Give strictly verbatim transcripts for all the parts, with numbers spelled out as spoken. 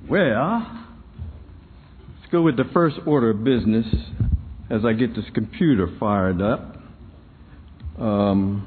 Well, let's go with the first order of business as I get this computer fired up. Um,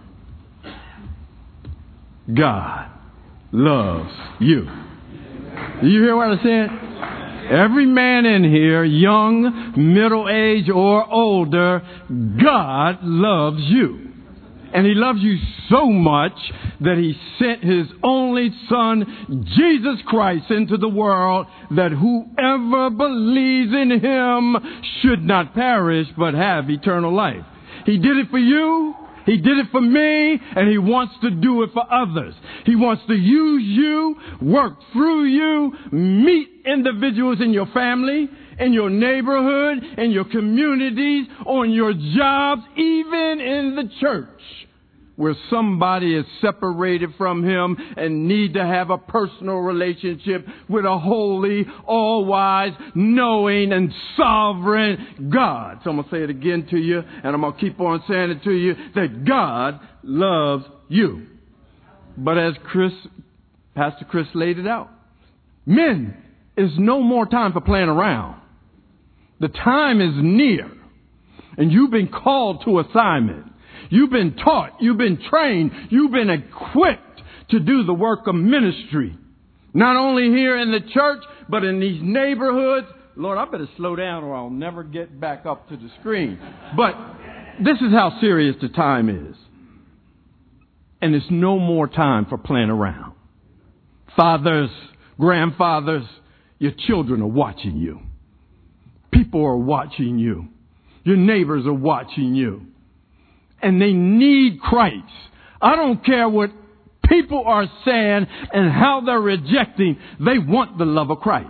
God loves you. Do you hear what I said? Every man in here, young, middle-aged, or older, God loves you. And He loves you so much that He sent His only Son, Jesus Christ, into the world, that whoever believes in Him should not perish but have eternal life. He did it for you. He did it for me, and He wants to do it for others. He wants to use you, work through you, meet individuals in your family, in your neighborhood, in your communities, on your jobs, even in the church, where somebody is separated from Him and need to have a personal relationship with a holy, all-wise, knowing, and sovereign God. So I'm going to say it again to you, and I'm going to keep on saying it to you, that God loves you. But as Chris, Pastor Chris laid it out, men, it's no more time for playing around. The time is near, and you've been called to assignment. You've been taught, you've been trained, you've been equipped to do the work of ministry. Not only here in the church, but in these neighborhoods. Lord, I better slow down or I'll never get back up to the screen. But this is how serious the time is. And it's no more time for playing around. Fathers, grandfathers, your children are watching you. People are watching you. Your neighbors are watching you. And they need Christ. I don't care what people are saying and how they're rejecting. They want the love of Christ.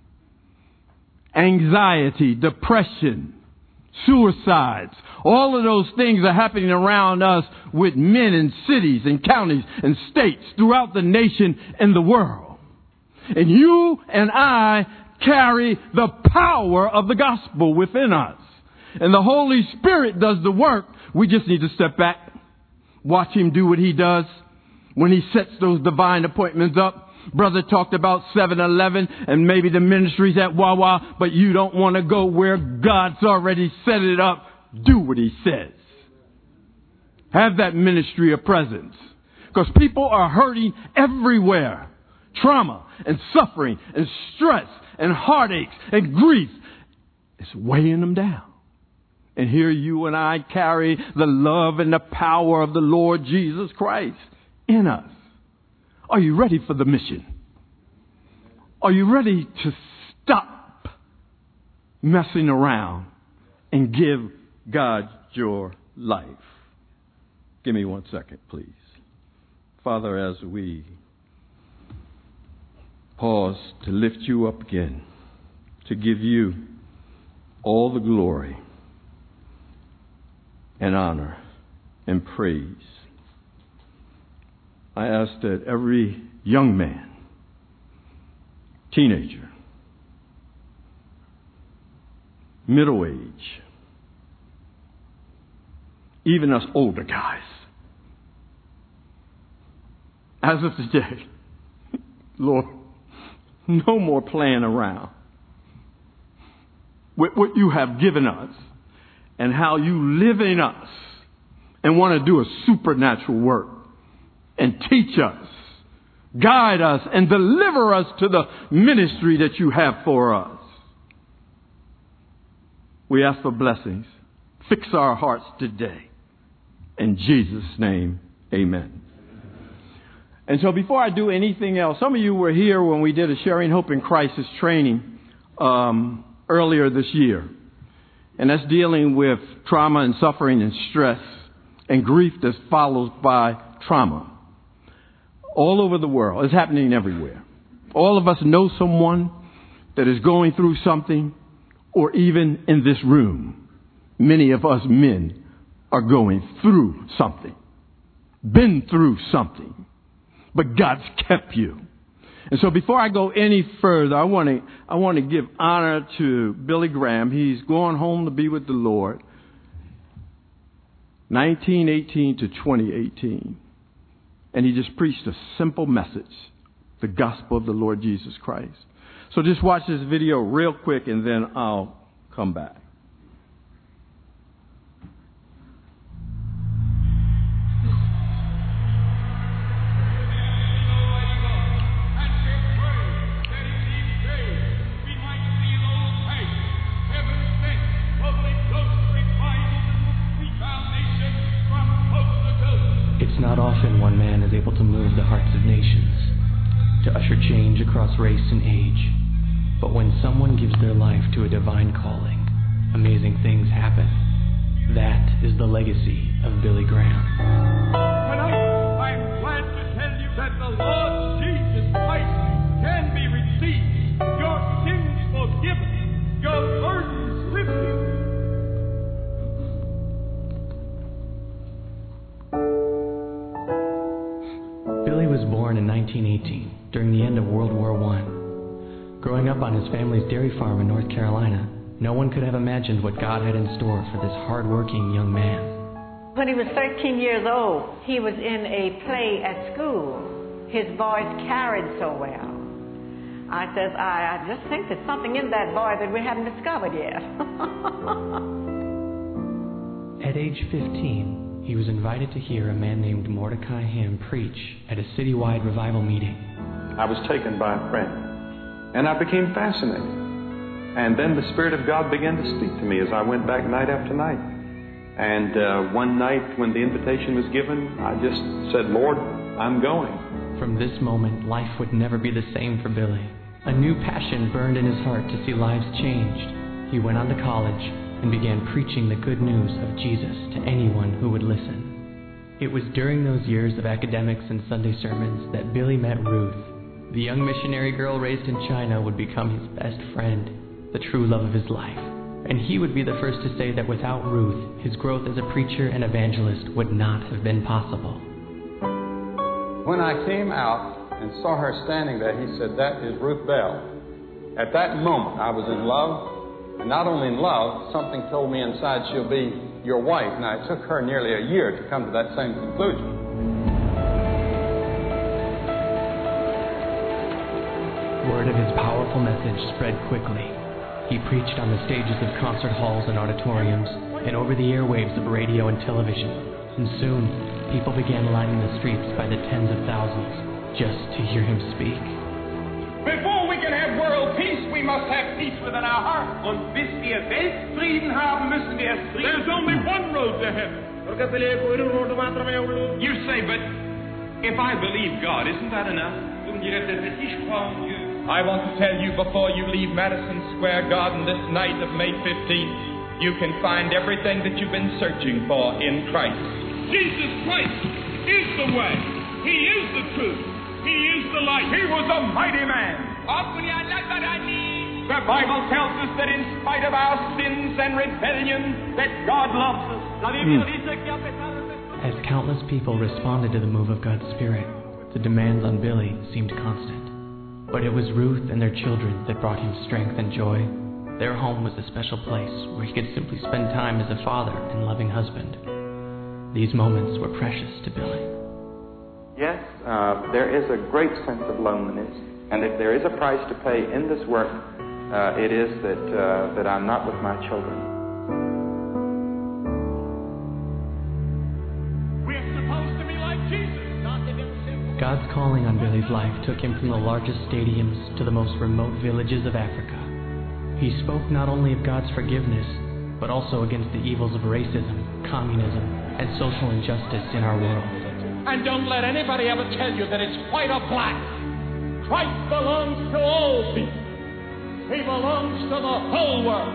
Anxiety, depression, suicides, all of those things are happening around us with men in cities and counties and states throughout the nation and the world. And you and I carry the power of the gospel within us. And the Holy Spirit does the work. We just need to step back, watch Him do what He does when He sets those divine appointments up. Brother talked about seven eleven and maybe the ministries at Wawa, but you don't want to go where God's already set it up. Do what He says. Have that ministry of presence. Because people are hurting everywhere. Trauma and suffering and stress and heartaches and grief. It's weighing them down. And here you and I carry the love and the power of the Lord Jesus Christ in us. Are you ready for the mission? Are you ready to stop messing around and give God your life? Give me one second, please. Father, as we pause to lift you up again, to give you all the glory and honor and praise, I ask that every young man, teenager, middle age, even us older guys, as of today, Lord, no more playing around with what you have given us and how you live in us and want to do a supernatural work and teach us, guide us, and deliver us to the ministry that you have for us. We ask for blessings. Fix our hearts today. In Jesus' name, amen. And so before I do anything else, some of you were here when we did a Sharing Hope in Crisis training um, earlier this year. And that's dealing with trauma and suffering and stress and grief that's followed by trauma. All over the world. It's happening everywhere. All of us know someone that is going through something, or even in this room, many of us men are going through something, been through something, but God's kept you. And so before I go any further, I want to I want to give honor to Billy Graham. He's going home to be with the Lord. nineteen eighteen to twenty eighteen. And he just preached a simple message, the gospel of the Lord Jesus Christ. So just watch this video real quick and then I'll come back. It's not often one man is able to move the hearts of nations, to usher change across race and age. But when someone gives their life to a divine calling, amazing things happen. That is the legacy of Billy Graham. Tonight, I'm glad to tell you that the Lord Jesus Christ can be received, your sins forgiven, your burdens lifted. Billy was born in nineteen eighteen, during the end of World War One. Growing up on his family's dairy farm in North Carolina, no one could have imagined what God had in store for this hard-working young man. When he was thirteen years old, he was in a play at school. His voice carried so well. I says, I, I just think there's something in that boy that we haven't discovered yet. At age fifteen, he was invited to hear a man named Mordecai Ham preach at a citywide revival meeting. I was taken by a friend, and I became fascinated. And then the Spirit of God began to speak to me as I went back night after night. And uh, one night when the invitation was given, I just said, Lord, I'm going. From this moment, life would never be the same for Billy. A new passion burned in his heart to see lives changed. He went on to college and began preaching the good news of Jesus to anyone who would listen. It was during those years of academics and Sunday sermons that Billy met Ruth. The young missionary girl raised in China would become his best friend, the true love of his life. And he would be the first to say that without Ruth, his growth as a preacher and evangelist would not have been possible. When I came out and saw her standing there, he said, that is Ruth Bell. At that moment, I was in love. And not only in love, something told me inside she'll be your wife. Now, it took her nearly a year to come to that same conclusion. Word of his powerful message spread quickly. He preached on the stages of concert halls and auditoriums, and over the airwaves of radio and television. And soon, people began lining the streets by the tens of thousands just to hear him speak. Before we can have world peace, we must have peace within our hearts. Und bis wir Weltfrieden haben, müssen wir Frieden. There's only one road to heaven. You say, but if I believe God, isn't that enough? I want to tell you before you leave Madison Square Garden this night of May fifteenth, you can find everything that you've been searching for in Christ. Jesus Christ is the way. He is the truth. He is the light. He was a mighty man. The Bible tells us that in spite of our sins and rebellion, that God loves us. Mm. As countless people responded to the move of God's Spirit, the demands on Billy seemed constant. But it was Ruth and their children that brought him strength and joy. Their home was a special place where he could simply spend time as a father and loving husband. These moments were precious to Billy. Yes, uh, there is a great sense of loneliness. And if there is a price to pay in this work, uh, it is that, uh, that I'm not with my children. We're supposed to be like Jesus, not to be simple. God's calling on Billy's life took him from the largest stadiums to the most remote villages of Africa. He spoke not only of God's forgiveness, but also against the evils of racism, communism, and social injustice in our world. And don't let anybody ever tell you that it's white or black. Christ belongs to all people. He belongs to the whole world.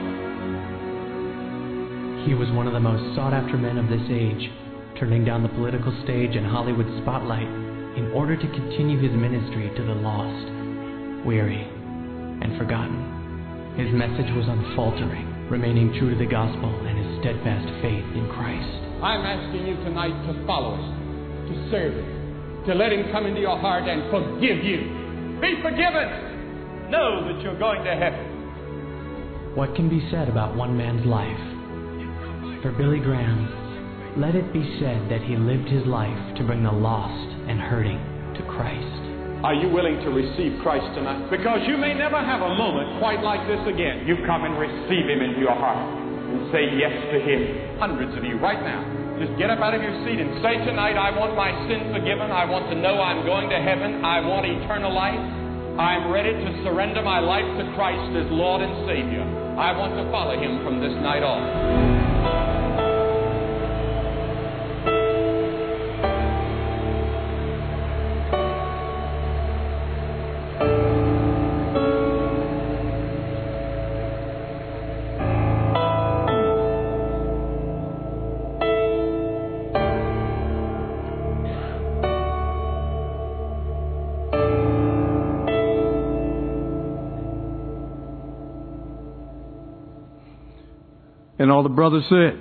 He was one of the most sought-after men of this age, turning down the political stage and Hollywood spotlight in order to continue his ministry to the lost, weary, and forgotten. His message was unfaltering, remaining true to the gospel and his steadfast faith in Christ. I'm asking you tonight to follow him, to serve him, to let him come into your heart and forgive you. Be forgiven. Know that you're going to heaven. What can be said about one man's life? For Billy Graham, let it be said that he lived his life to bring the lost and hurting to Christ. Are you willing to receive Christ tonight? Because you may never have a moment quite like this again. You come and receive Him into your heart and say yes to Him. Hundreds of you right now. Just get up out of your seat and say tonight, I want my sin forgiven. I want to know I'm going to heaven. I want eternal life. I'm ready to surrender my life to Christ as Lord and Savior. I want to follow Him from this night on. And all the brothers said.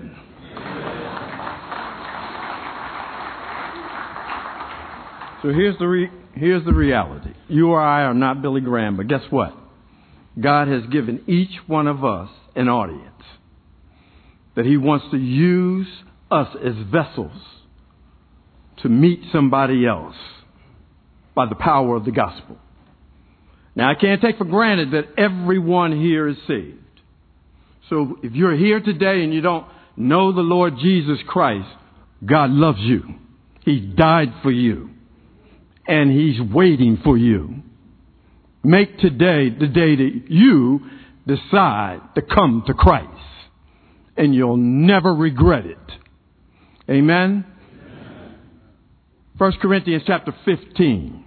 So here's the re- here's the reality. You or I are not Billy Graham, but guess what? God has given each one of us an audience that He wants to use us as vessels to meet somebody else by the power of the gospel. Now, I can't take for granted that everyone here is saved. So if you're here today and you don't know the Lord Jesus Christ, God loves you. He died for you. And He's waiting for you. Make today the day that you decide to come to Christ. And you'll never regret it. Amen? Amen. First Corinthians chapter fifteen.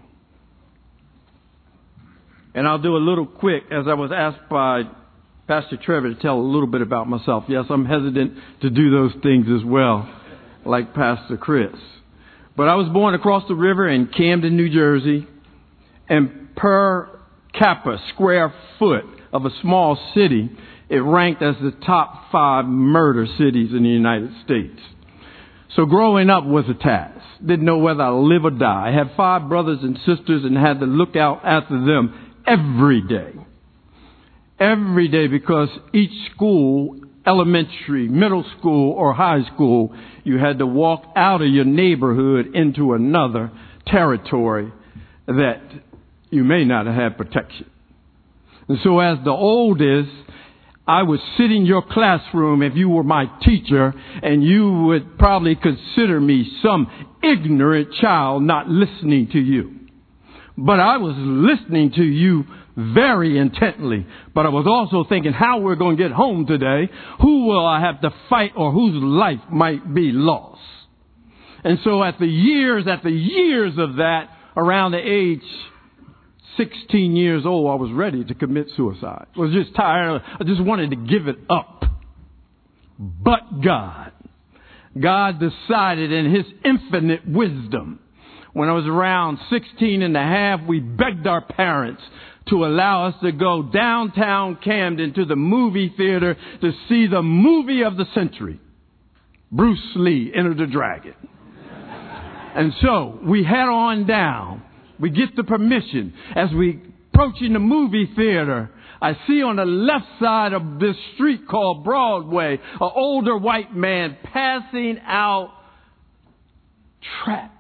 And I'll do a little quick, as I was asked by Pastor Trevor to tell a little bit about myself. Yes, I'm hesitant to do those things as well, like Pastor Chris. But I was born across the river in Camden, New Jersey, and per capita, square foot of a small city, it ranked as the top five murder cities in the United States. So growing up was a task. Didn't know whether I live or die. I had five brothers and sisters and had to look out after them every day. Every day, because each school, elementary, middle school, or high school, you had to walk out of your neighborhood into another territory that you may not have had protection. And so as the oldest, I would sit in your classroom if you were my teacher, and you would probably consider me some ignorant child not listening to you. But I was listening to you very intently. But I was also thinking how we're going to get home today. Who will I have to fight, or whose life might be lost? And so at the years, at the years of that, around the age sixteen years old, I was ready to commit suicide. I was just tired. I just wanted to give it up. But God, God decided in His infinite wisdom, when I was around sixteen and a half, we begged our parents to allow us to go downtown Camden to the movie theater to see the movie of the century, Bruce Lee, Enter the Dragon. And so we head on down. We get the permission. As we approaching the movie theater, I see on the left side of this street called Broadway, an older white man passing out tracts.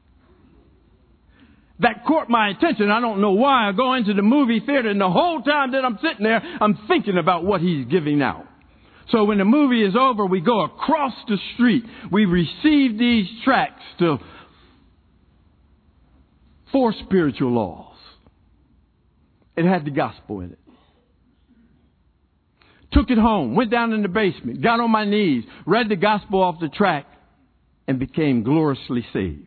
That caught my attention. I don't know why. I go into the movie theater, and the whole time that I'm sitting there, I'm thinking about what he's giving out. So when the movie is over, we go across the street. We receive these tracts to four spiritual laws. It had the gospel in it. Took it home, went down in the basement, got on my knees, read the gospel off the tract, and became gloriously saved.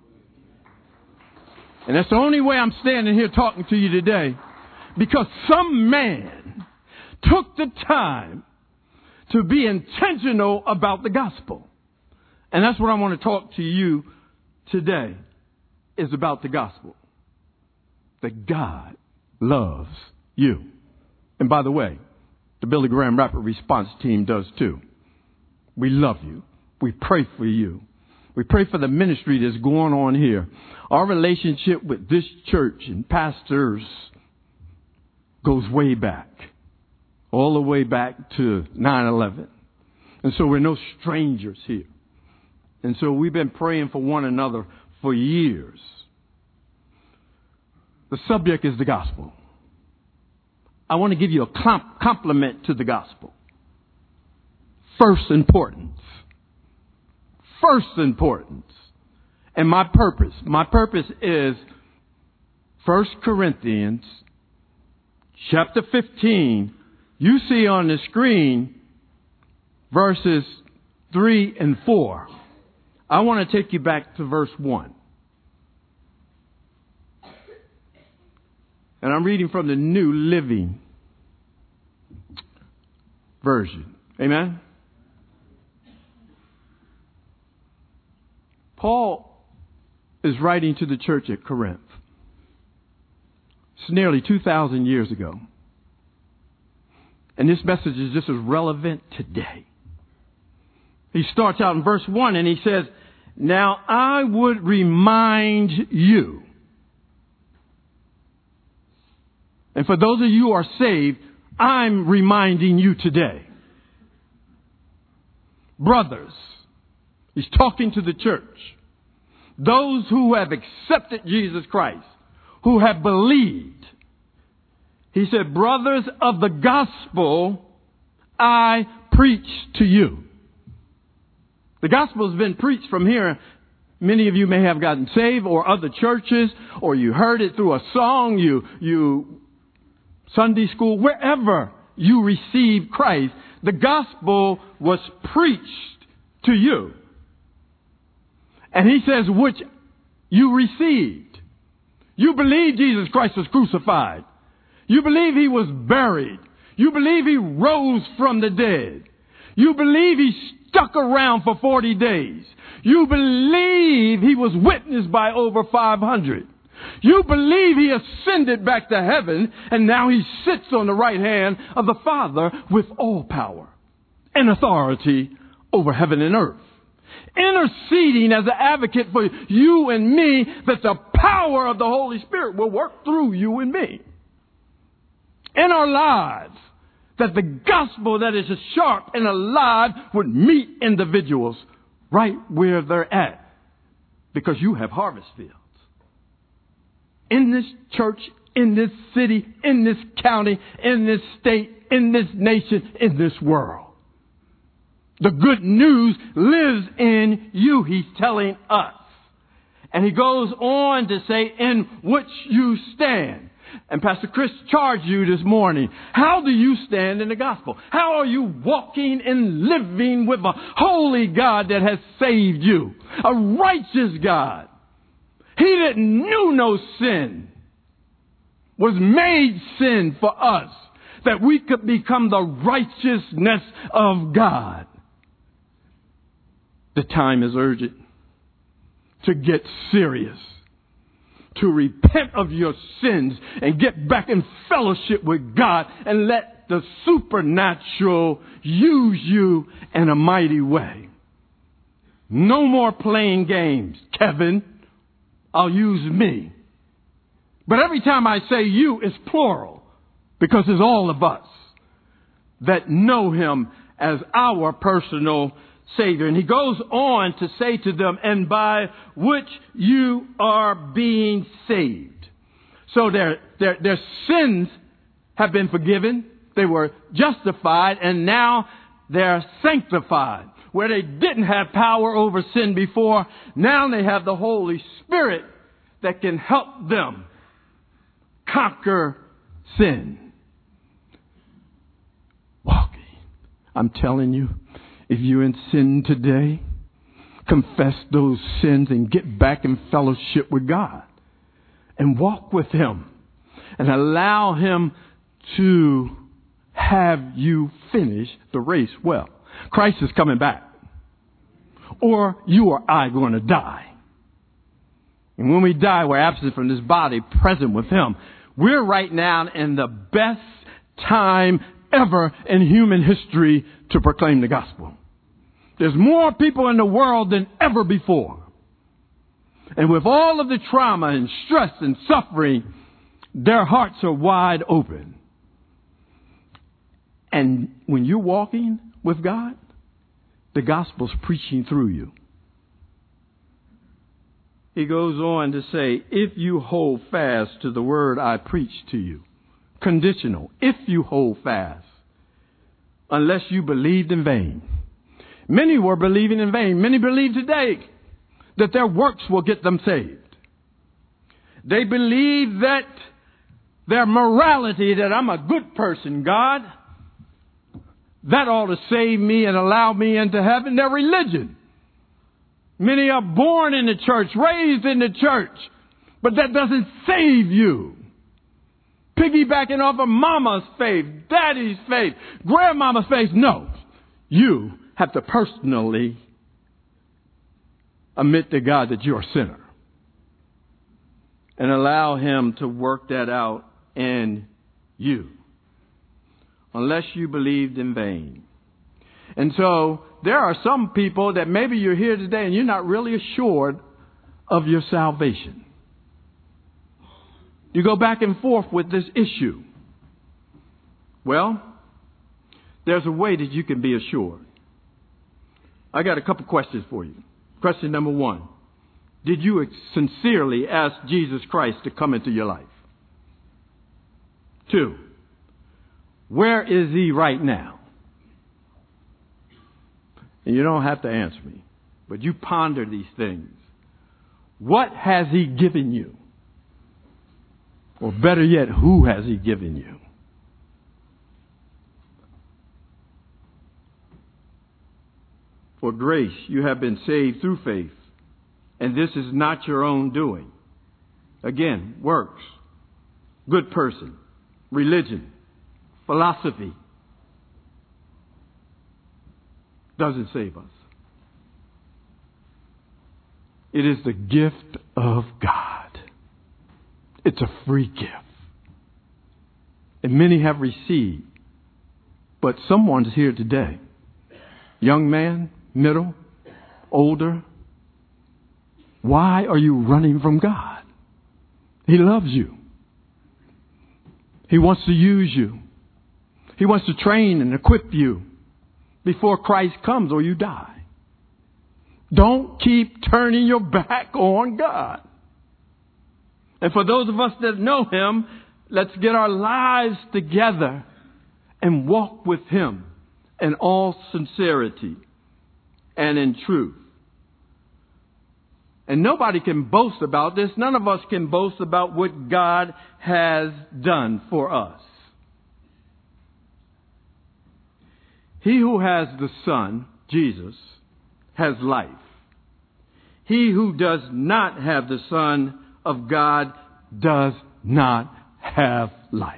And that's the only way I'm standing here talking to you today, because some man took the time to be intentional about the gospel. And that's what I want to talk to you today, is about the gospel. That God loves you. And by the way, the Billy Graham Rapid Response Team does too. We love you. We pray for you. We pray for the ministry that's going on here. Our relationship with this church and pastors goes way back. All the way back to nine eleven. And so we're no strangers here. And so we've been praying for one another for years. The subject is the gospel. I want to give you a comp- compliment to the gospel. First importance. First importance. And my purpose, my purpose is First Corinthians chapter fifteen. You see on the screen verses three and four. I want to take you back to verse one. And I'm reading from the New Living Version. Amen? Paul is writing to the church at Corinth. It's nearly two thousand years ago. And this message is just as relevant today. He starts out in verse one and he says, "Now I would remind you." And for those of you who are saved, I'm reminding you today. Brothers, he's talking to the church. Those who have accepted Jesus Christ, who have believed. He said, brothers of the gospel, I preach to you. The gospel has been preached from here. Many of you may have gotten saved or other churches, or you heard it through a song, you, you, Sunday school, wherever you received Christ, the gospel was preached to you. And he says, which you received. You believe Jesus Christ was crucified. You believe he was buried. You believe he rose from the dead. You believe he stuck around for forty days. You believe he was witnessed by over five hundred. You believe he ascended back to heaven and now he sits on the right hand of the Father with all power and authority over heaven and earth, interceding as an advocate for you and me, that the power of the Holy Spirit will work through you and me in our lives, that the gospel that is sharp and alive would meet individuals right where they're at, because you have harvest fields in this church, in this city, in this county, in this state, in this nation, in this world. The good news lives in you, he's telling us. And he goes on to say, in which you stand. And Pastor Chris charged you this morning. How do you stand in the gospel? How are you walking and living with a holy God that has saved you? A righteous God. He that knew no sin was made sin for us, that we could become the righteousness of God. The time is urgent to get serious, to repent of your sins and get back in fellowship with God and let the supernatural use you in a mighty way. No more playing games, Kevin. I'll use me. But every time I say you, it's plural, because it's all of us that know him as our personal Savior. And he goes on to say to them, and by which you are being saved. So their, their, their sins have been forgiven. They were justified, and now they're sanctified. Where they didn't have power over sin before, now they have the Holy Spirit that can help them conquer sin. Walking. I'm telling you, if you're in sin today, confess those sins and get back in fellowship with God and walk with him and allow him to have you finish the race well. Christ is coming back, or you or I going to die. And when we die, we're absent from this body, present with him. We're right now in the best time ever in human history to proclaim the gospel. There's more people in the world than ever before. And with all of the trauma and stress and suffering, their hearts are wide open. And when you're walking with God, the gospel's preaching through you. he goes on to say, if you hold fast to the word I preach to you. Conditional. If you hold fast. Unless you believed in vain. Many were believing in vain. Many believe today that their works will get them saved. They believe that their morality, that I'm a good person, God, that ought to save me and allow me into heaven. Their religion. Many are born in the church, raised in the church, but that doesn't save you. Piggybacking off of mama's faith, daddy's faith, grandmama's faith. No, you have to personally admit to God that you're a sinner and allow him to work that out in you. Unless you believed in vain. And so there are some people that maybe you're here today and you're not really assured of your salvation. You go back and forth with this issue. Well, there's a way that you can be assured. I got a couple questions for you. Question number one. Did you sincerely ask Jesus Christ to come into your life? Two. Where is he right now? And you don't have to answer me, but you ponder these things. What has he given you? Or better yet, who has he given you? For grace, you have been saved through faith. And this is not your own doing. Again, works, good person, religion, philosophy doesn't save us. It is the gift of God. It's a free gift. And many have received. But someone's here today. Young man, middle, older. Why are you running from God? He loves you. He wants to use you. He wants to train and equip you before Christ comes or you die. Don't keep turning your back on God. And for those of us that know him, let's get our lives together and walk with him in all sincerity and in truth. And nobody can boast about this. None of us can boast about what God has done for us. He who has the Son, Jesus, has life. He who does not have the Son of God does not have life.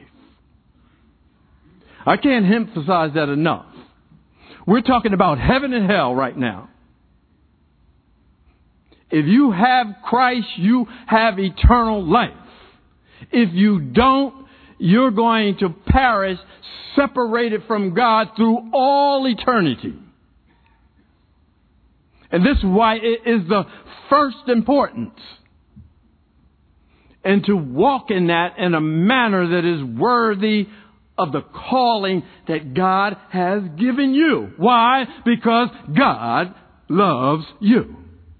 I can't emphasize that enough. We're talking about heaven and hell right now. If you have Christ, you have eternal life. If you don't, you're going to perish, separated from God through all eternity. And this is why it is the first importance. And to walk in that in a manner that is worthy of the calling that God has given you. Why? Because God loves you.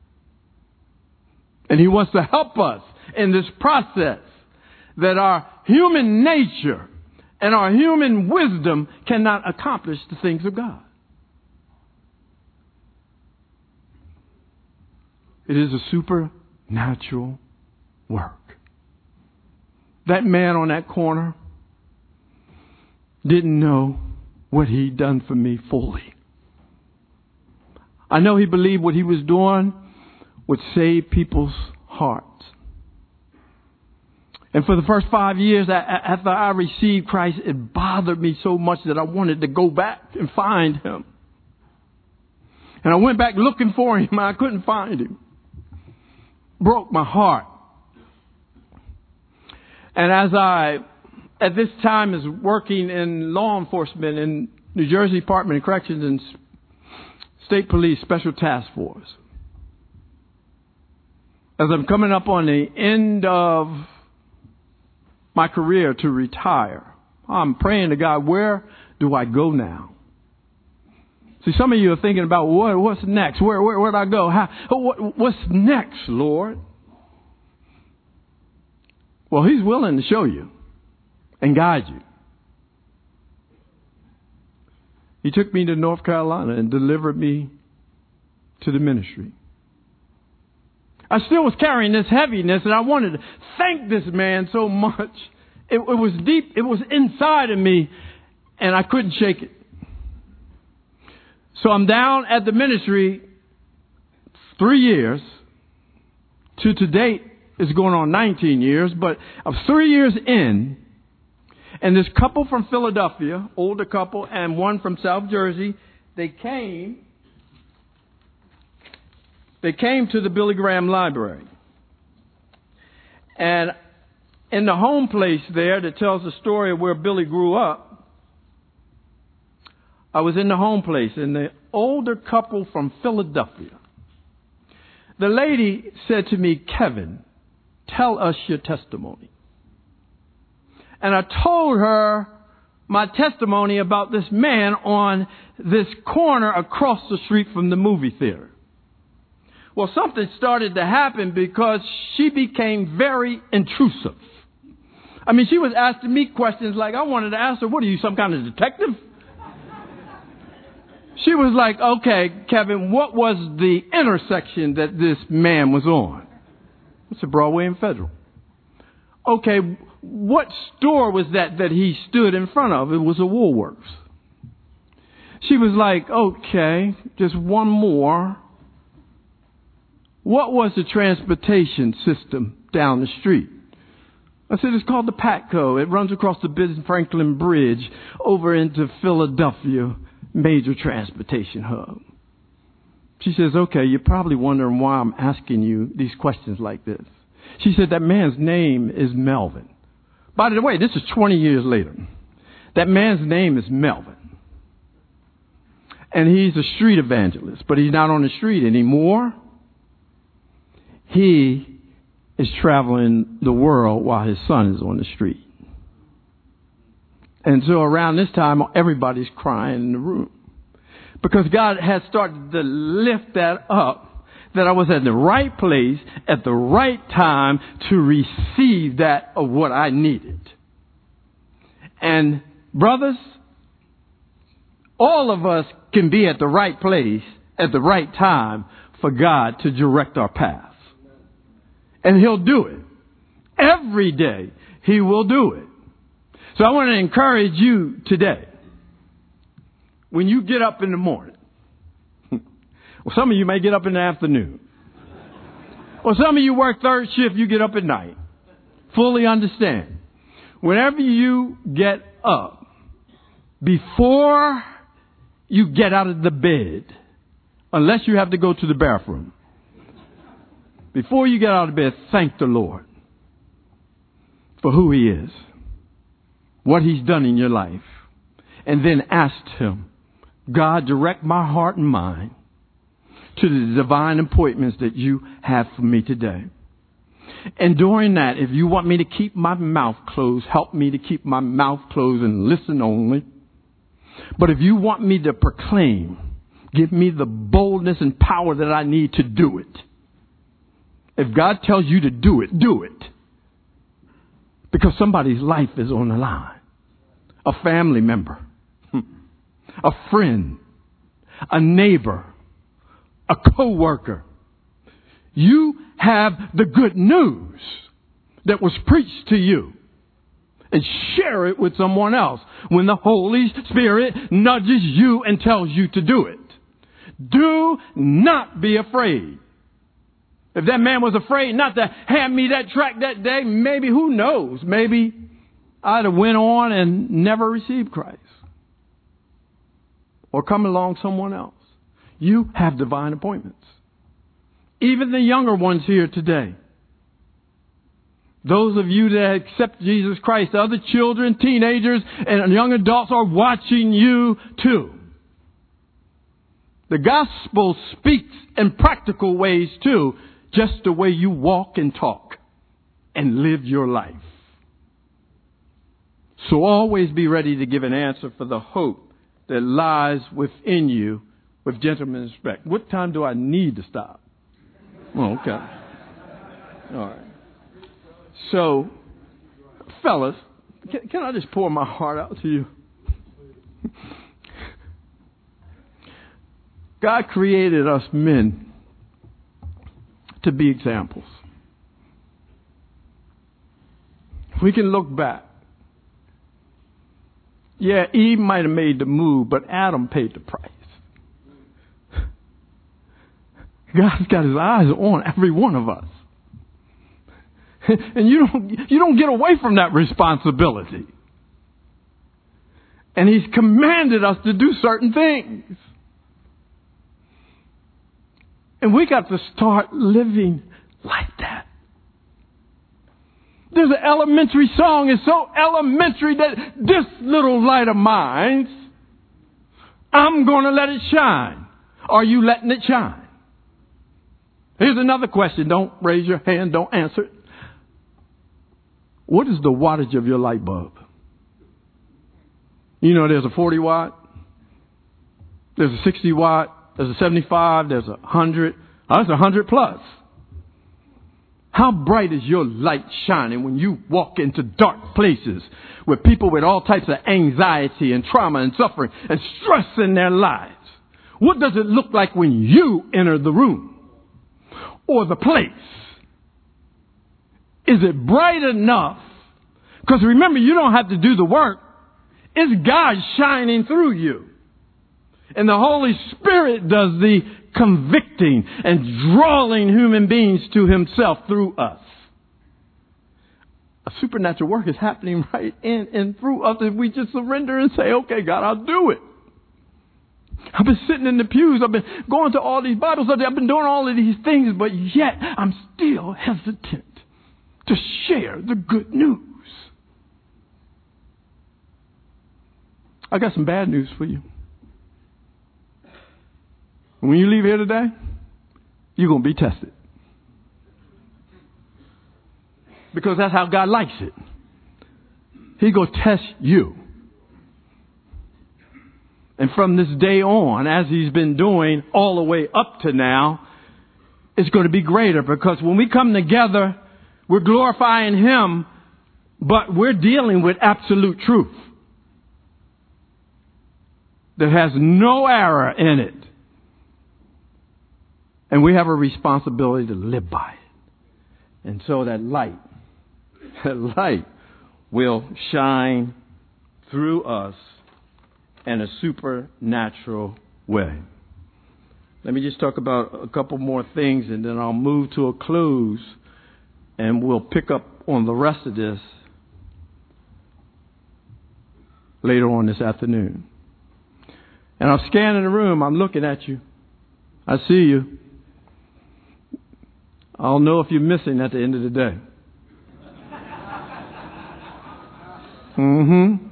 And he wants to help us in this process that our human nature and our human wisdom cannot accomplish the things of God. It is a supernatural work. That man on that corner didn't know what he'd done for me fully. I know he believed what he was doing would save people's hearts. And for the first five years after I received Christ, it bothered me so much that I wanted to go back and find him. And I went back looking for him. I couldn't find him. Broke my heart. And as I, at this time, is working in law enforcement in New Jersey Department of Corrections and State Police Special Task Force. As I'm coming up on the end of my career to retire, I'm praying to God, where do I go now? See, some of you are thinking about what, what's next? Where, where, where'd I go? How, what, what's next, Lord? Well, he's willing to show you and guide you. He took me to North Carolina and delivered me to the ministry. I still was carrying this heaviness, and I wanted to thank this man so much. It, it was deep. It was inside of me, and I couldn't shake it. So I'm down at the ministry three years. To to date, it's going on nineteen years, but I'm three years in, and this couple from Philadelphia, older couple, and one from South Jersey, they came. They came to the Billy Graham Library. And in the home place there that tells the story of where Billy grew up, I was in the home place, and the older couple from Philadelphia. The lady said to me, Kevin, tell us your testimony. And I told her my testimony about this man on this corner across the street from the movie theater. Well, something started to happen because she became very intrusive. I mean, she was asking me questions like I wanted to ask her, what are you, some kind of detective? She was like, okay, Kevin, what was the intersection that this man was on? It's a Broadway and Federal. Okay, what store was that that he stood in front of? It was a Woolworths. She was like, okay, just one more. What was the transportation system down the street? I said, it's called the Patco. It runs across the Ben Franklin Bridge over into Philadelphia, major transportation hub. She says, okay, you're probably wondering why I'm asking you these questions like this. She said, that man's name is Melvin. By the way, this is twenty years later. That man's name is Melvin. And he's a street evangelist, but he's not on the street anymore. He is traveling the world while his son is on the street. And so around this time, everybody's crying in the room. Because God had started to lift that up, that I was at the right place at the right time to receive that of what I needed. And brothers, all of us can be at the right place at the right time for God to direct our paths. And He'll do it. Every day He will do it. So I want to encourage you today. When you get up in the morning. Well, some of you may get up in the afternoon. Well, some of you work third shift, you get up at night. Fully understand. Whenever you get up, before you get out of the bed, unless you have to go to the bathroom, before you get out of bed, thank the Lord for who He is, what He's done in your life, and then ask Him, God, direct my heart and mind to the divine appointments that you have for me today. And during that, if you want me to keep my mouth closed, help me to keep my mouth closed and listen only. But if you want me to proclaim, give me the boldness and power that I need to do it. If God tells you to do it, do it. Because somebody's life is on the line. A family member, a friend, a neighbor, a co-worker. You have the good news that was preached to you. And share it with someone else when the Holy Spirit nudges you and tells you to do it. Do not be afraid. If that man was afraid not to hand me that tract that day, maybe, who knows, maybe I'd have went on and never received Christ. Or come along someone else. You have divine appointments. Even the younger ones here today. Those of you that accept Jesus Christ, other children, teenagers, and young adults are watching you too. The gospel speaks in practical ways too, just the way you walk and talk and live your life. So always be ready to give an answer for the hope that lies within you with gentleman's respect. What time do I need to stop? Oh, okay. All right. So, fellas, can, can I just pour my heart out to you? God created us men to be examples. We can look back. Yeah, Eve might have made the move, but Adam paid the price. God's got his eyes on every one of us. And you don't, you don't get away from that responsibility. And he's commanded us to do certain things. And we got to start living like that. There's an elementary song. It's so elementary that this little light of mine, I'm going to let it shine. Are you letting it shine? Here's another question. Don't raise your hand. Don't answer it. What is the wattage of your light bulb? You know, there's a forty watt. There's a sixty watt. There's a seventy-five. There's a one hundred. Oh, that's a one hundred plus. How bright is your light shining when you walk into dark places with people with all types of anxiety and trauma and suffering and stress in their lives? What does it look like when you enter the room or the place? Is it bright enough? Because remember, you don't have to do the work. It's God shining through you. And the Holy Spirit does the convicting and drawing human beings to himself through us. A supernatural work is happening right in and through us if we just surrender and say, okay, God, I'll do it. I've been sitting in the pews. I've been going to all these Bible studies. I've been doing all of these things, but yet I'm still hesitant to share the good news. I got some bad news for you. When you leave here today, you're going to be tested. Because that's how God likes it. He's going to test you. And from this day on, as he's been doing all the way up to now, it's going to be greater. Because when we come together, we're glorifying him, but we're dealing with absolute truth that has no error in it. And we have a responsibility to live by it. And so that light, that light will shine through us in a supernatural way. Let me just talk about a couple more things and then I'll move to a close and we'll pick up on the rest of this later on this afternoon. And I'm scanning the room. I'm looking at you. I see you. I'll know if you're missing at the end of the day. Mm-hmm.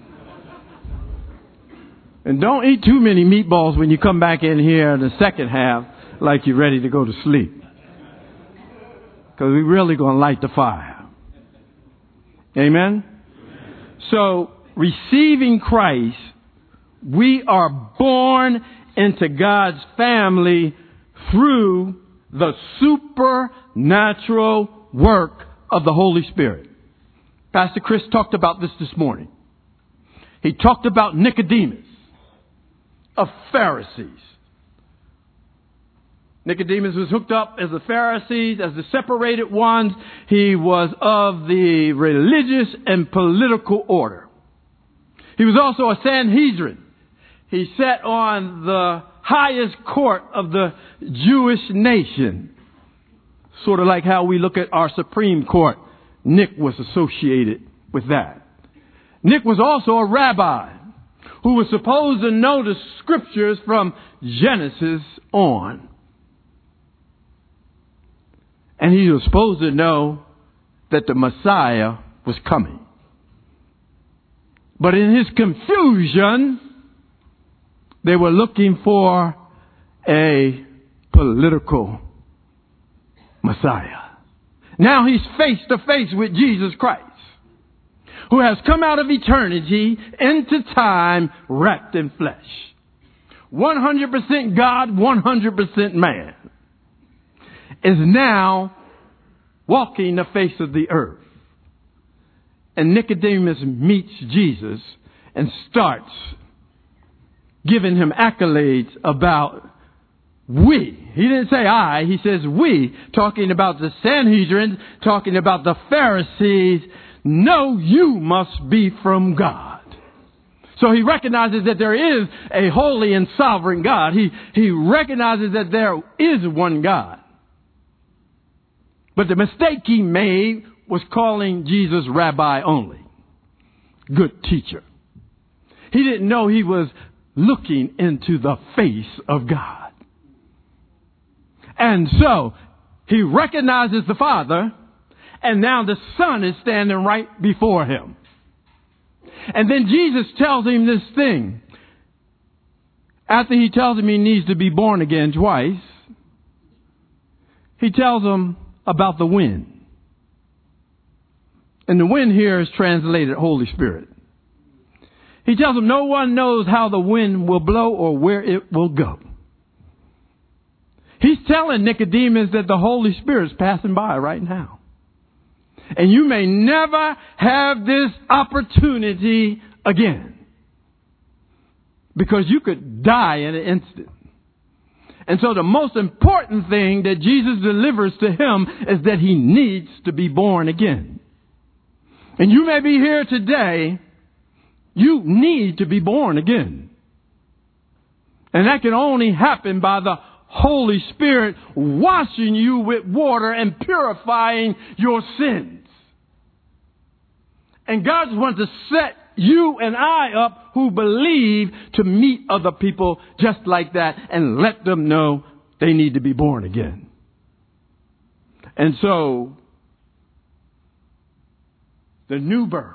And don't eat too many meatballs when you come back in here in the second half like you're ready to go to sleep. Because we're really going to light the fire. Amen? So, receiving Christ, we are born into God's family through the supernatural work of the Holy Spirit. Pastor Chris talked about this this morning. He talked about Nicodemus of Pharisees. Nicodemus was hooked up as the Pharisees, as the separated ones. He was of the religious and political order. He was also a Sanhedrin. He sat on the highest court of the Jewish nation. Sort of like how we look at our Supreme Court. Nick was associated with that. Nick was also a rabbi who was supposed to know the scriptures from Genesis on. And he was supposed to know that the Messiah was coming. But in his confusion, they were looking for a political Messiah. Now he's face to face with Jesus Christ, who has come out of eternity into time wrapped in flesh. one hundred percent God, one hundred percent man, is now walking the face of the earth. And Nicodemus meets Jesus and starts giving him accolades about we. He didn't say I, he says we, talking about the Sanhedrin, talking about the Pharisees. No, you must be from God. So he recognizes that there is a holy and sovereign God. He, he recognizes that there is one God. But the mistake he made was calling Jesus rabbi only. Good teacher. He didn't know he was looking into the face of God. And so he recognizes the Father, and now the Son is standing right before him. And then Jesus tells him this thing. After he tells him he needs to be born again twice, he tells him about the wind. And the wind here is translated Holy Spirit. He tells him no one knows how the wind will blow or where it will go. He's telling Nicodemus that the Holy Spirit is passing by right now. And you may never have this opportunity again. Because you could die in an instant. And so the most important thing that Jesus delivers to him is that he needs to be born again. And you may be here today, you need to be born again. And that can only happen by the Holy Spirit washing you with water and purifying your sins. And God just wants to set you and I up who believe to meet other people just like that and let them know they need to be born again. And so, the new birth.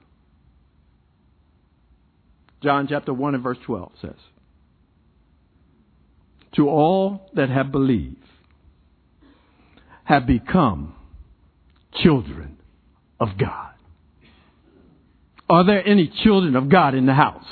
John chapter one and verse twelve says, to all that have believed have become children of God. Are there any children of God in the house?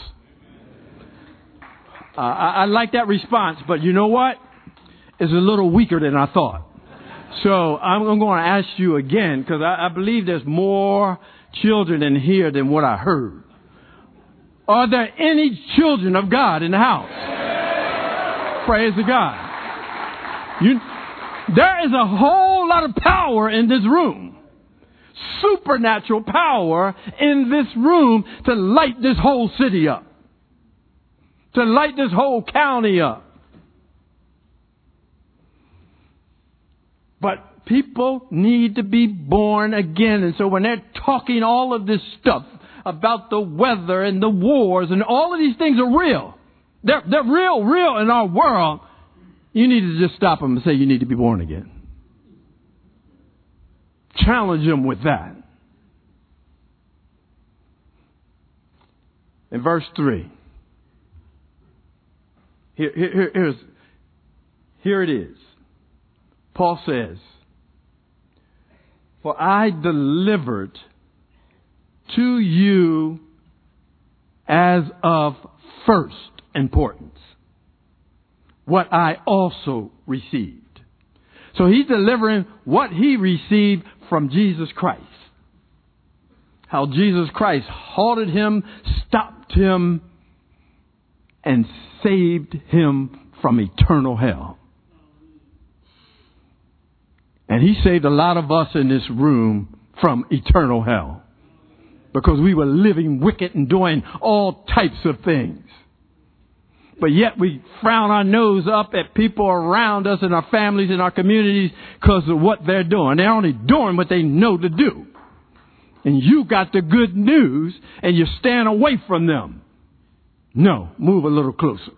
Uh, I, I like that response, but you know what? It's a little weaker than I thought. So I'm going to ask you again, because I, I believe there's more children in here than what I heard. Are there any children of God in the house? Praise to God. You, there is a whole lot of power in this room. Supernatural power in this room to light this whole city up. To light this whole county up. But people need to be born again. And so when they're talking all of this stuff about the weather and the wars and all of these things are real. They're, they're real, real in our world. You need to just stop them and say you need to be born again. Challenge them with that. In verse three. Here, here, here's, here it is. Paul says, for I delivered to you as of first importance what I also received. So he's delivering what he received from Jesus Christ. How Jesus Christ halted him, stopped him, and saved him from eternal hell. And he saved a lot of us in this room from eternal hell. Because we were living wicked and doing all types of things. But yet we frown our nose up at people around us and our families and our communities because of what they're doing. They're only doing what they know to do. And you got the good news and you stand away from them. No, move a little closer.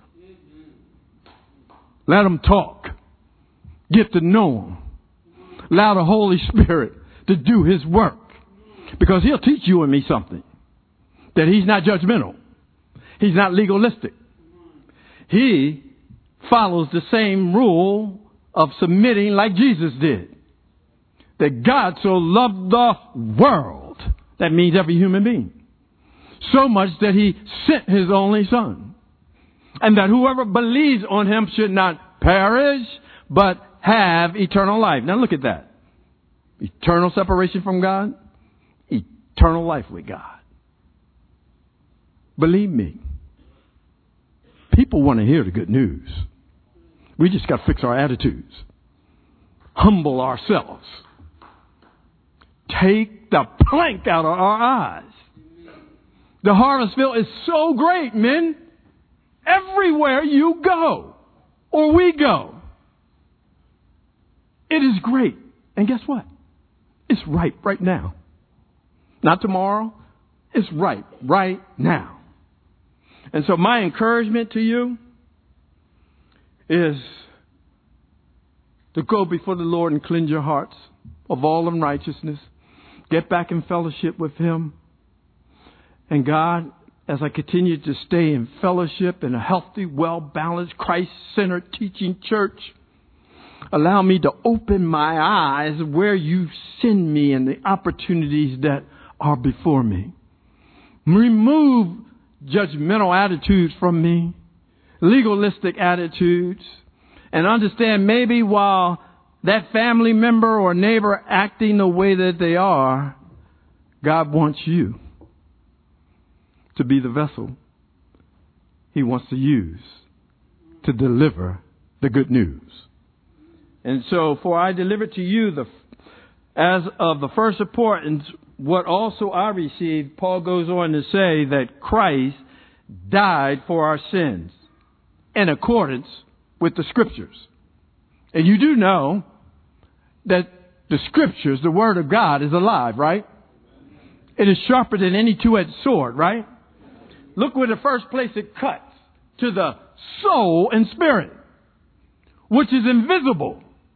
Let them talk. Get to know them. Allow the Holy Spirit to do His work. Because He'll teach you and me something. That He's not judgmental. He's not legalistic. He follows the same rule of submitting like Jesus did. That God so loved the world. That means every human being. So much that He sent His only Son. And that whoever believes on Him should not perish, but have eternal life. Now look at that. Eternal separation from God. eternal life with God. Believe me, people want to hear the good news. We just got to fix our attitudes. Humble ourselves. Take the plank out of our eyes. The harvest field is so great, men. Everywhere you go, or we go, it is great. And guess what? It's ripe right now. Not tomorrow. It's ripe right now. And so my encouragement to you is to go before the Lord and cleanse your hearts of all unrighteousness. Get back in fellowship with Him. And God, as I continue to stay in fellowship in a healthy, well-balanced, Christ-centered teaching church, allow me to open my eyes where you send me and the opportunities that are before me. Remove judgmental attitudes from me, legalistic attitudes, and understand maybe while that family member or neighbor acting the way that they are, God wants you to be the vessel He wants to use to deliver the good news. And so, for I deliver to you the, as of the first importance, what also I received. Paul goes on to say that Christ died for our sins in accordance with the Scriptures. And you do know that the Scriptures, the Word of God, is alive, right? It is sharper than any two-edged sword, right? Look where the first place it cuts, to the soul and spirit, which is invisible.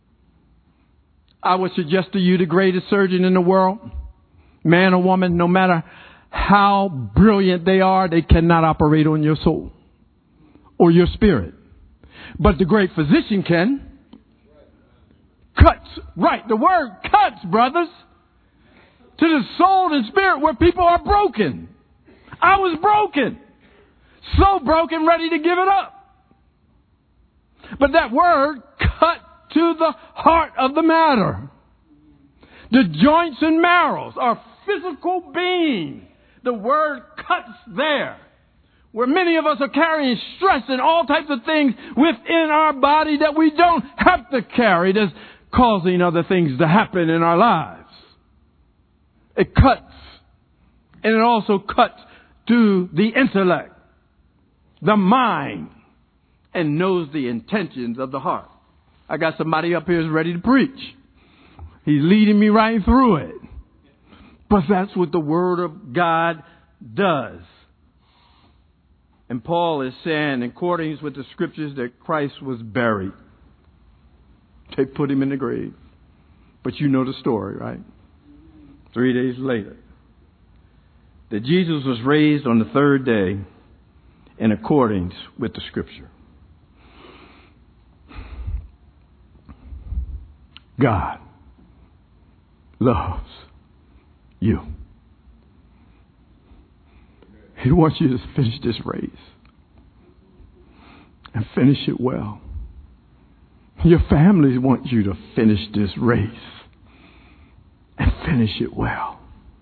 I would suggest to you the greatest surgeon in the world, man or woman, no matter how brilliant they are, they cannot operate on your soul or your spirit. But the great physician can. Cuts, right, the word cuts, brothers, to the soul and spirit where people are broken. I was broken. So broken, ready to give it up. But that word cut to the heart of the matter. The joints and marrows are physical being. The word cuts there. Where many of us are carrying stress and all types of things within our body that we don't have to carry, that's causing other things to happen in our lives. It cuts. And it also cuts to the intellect, the mind, and knows the intentions of the heart. I got somebody up here who's ready to preach. He's leading me right through it. But that's what the Word of God does. And Paul is saying, in accordance with the Scriptures, that Christ was buried. They put Him in the grave. But you know the story, right? Three days later, that Jesus was raised on the third day in accordance with the Scripture. God loves you. He wants you to finish this race and finish it well. Your families want you to finish this race and finish it well.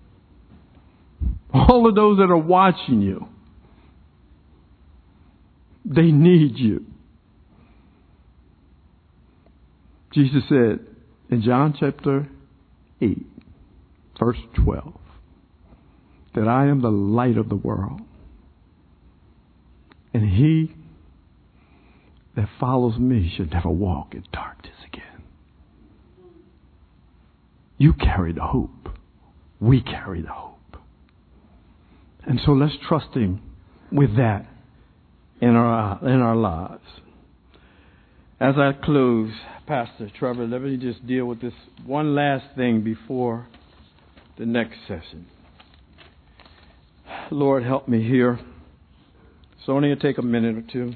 All of those that are watching you, they need you. Jesus said in John chapter eight, verse twelve, that I am the light of the world. And he that follows me should never walk in darkness again. You carry the hope. We carry the hope. And so let's trust Him with that in our in our lives. As I close, Pastor Trevor, let me just deal with this one last thing before the next session. Lord, help me here. It's only going to take a minute or two.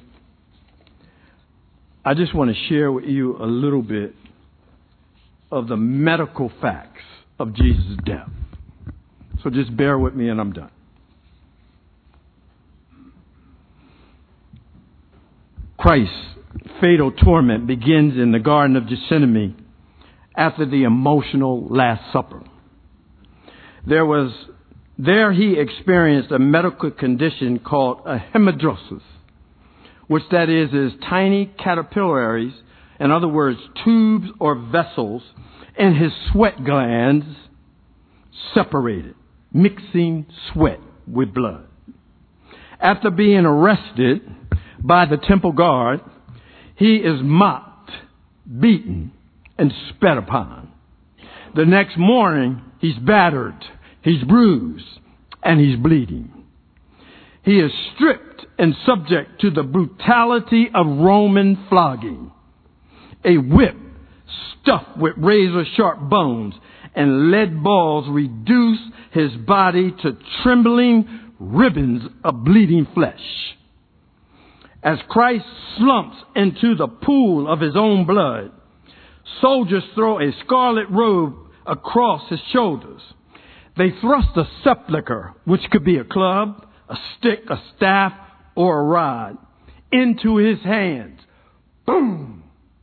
I just want to share with you a little bit of the medical facts of Jesus' death. So just bear with me and I'm done. Christ's fatal torment begins in the Garden of Gethsemane after the emotional Last Supper. There was There he experienced a medical condition called a hemidrosis, which that is, is tiny capillaries, in other words, tubes or vessels in his sweat glands separated, mixing sweat with blood. After being arrested by the temple guard, he is mocked, beaten, and spat upon. The next morning, he's battered, he's bruised, and he's bleeding. He is stripped and subject to the brutality of Roman flogging. A whip stuffed with razor-sharp bones and lead balls reduce his body to trembling ribbons of bleeding flesh. As Christ slumps into the pool of his own blood, soldiers throw a scarlet robe across his shoulders. They thrust a sepulchre, which could be a club, a stick, a staff, or a rod, into his hands. Boom!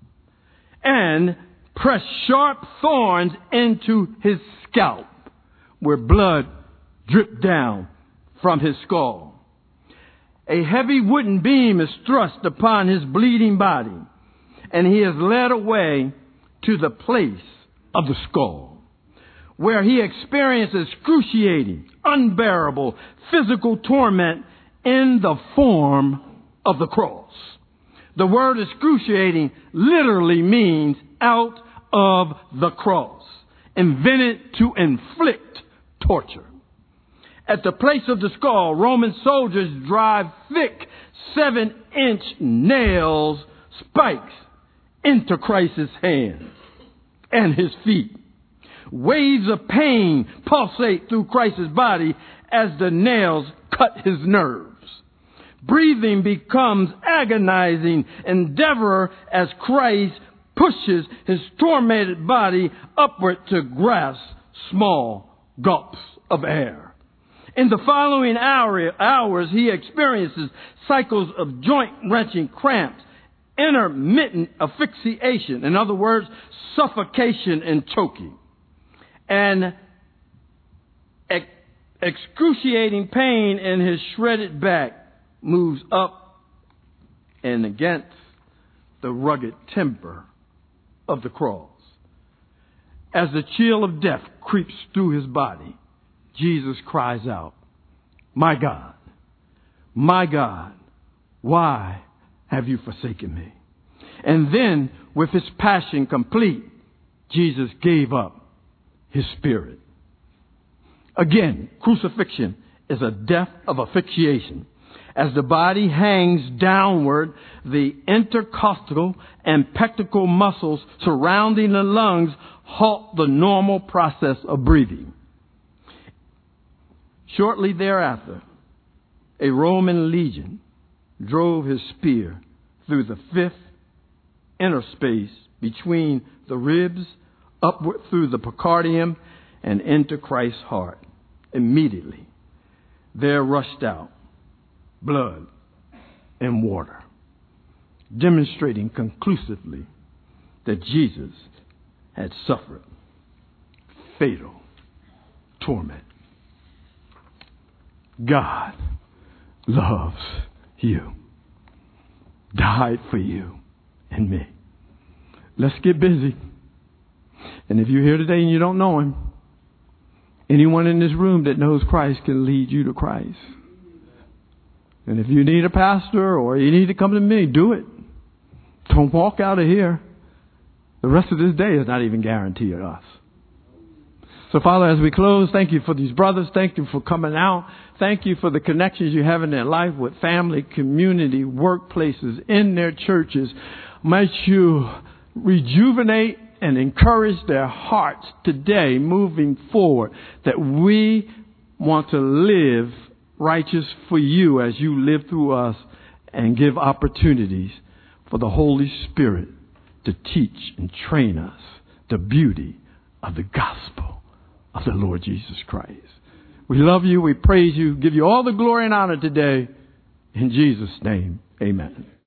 And press sharp thorns into his scalp, where blood dripped down from his skull. A heavy wooden beam is thrust upon his bleeding body, and he is led away to the place of the skull, where he experiences excruciating, unbearable physical torment in the form of the cross. The word excruciating literally means out of the cross, invented to inflict torture. At the place of the skull, Roman soldiers drive thick seven-inch nails, spikes, into Christ's hands and his feet. Waves of pain pulsate through Christ's body as the nails cut his nerves. Breathing becomes agonizing endeavor as Christ pushes his tormented body upward to grasp small gulps of air. In the following hour, hours, he experiences cycles of joint-wrenching cramps, intermittent asphyxiation, in other words, suffocation and choking, and ex- excruciating pain in his shredded back moves up and against the rugged timber of the cross. As the chill of death creeps through his body, Jesus cries out, "My God, my God, why have you forsaken me?" And then, with his passion complete, Jesus gave up his spirit. Again, crucifixion is a death of asphyxiation. As the body hangs downward, the intercostal and pectoral muscles surrounding the lungs halt the normal process of breathing. Shortly thereafter, a Roman legion drove his spear through the fifth interspace between the ribs, upward through the pericardium, and into Christ's heart. Immediately, there rushed out blood and water, demonstrating conclusively that Jesus had suffered fatal torment. God loves you, died for you and me. Let's get busy. And if you're here today and you don't know him, anyone in this room that knows Christ can lead you to Christ. And if you need a pastor or you need to come to me, do it. Don't walk out of here. The rest of this day is not even guaranteed to us. So, Father, as we close, thank you for these brothers. Thank you for coming out. Thank you for the connections you have in their life with family, community, workplaces, in their churches. Might you rejuvenate and encourage their hearts today moving forward, that we want to live righteous for you as you live through us, and give opportunities for the Holy Spirit to teach and train us the beauty of the gospel of the Lord Jesus Christ. We love you. We praise you. Give you all the glory and honor today. In Jesus' name, amen.